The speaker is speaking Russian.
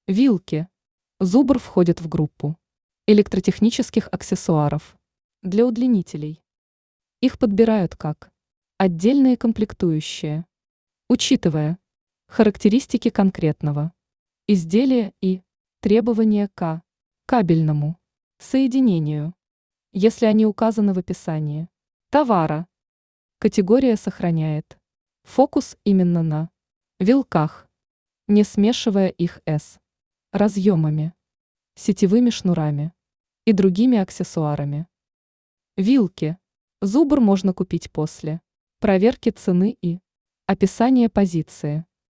Вилки. Зубр входит в группу электротехнических аксессуаров для удлинителей. Их подбирают как отдельные комплектующие, учитывая характеристики конкретного изделия и требования к кабельному соединению, если они указаны в описании товара. Категория сохраняет фокус именно на вилках, не смешивая их с разъемами, сетевыми шнурами и другими аксессуарами. Вилки. Зубр можно купить после проверки цены и описания позиции.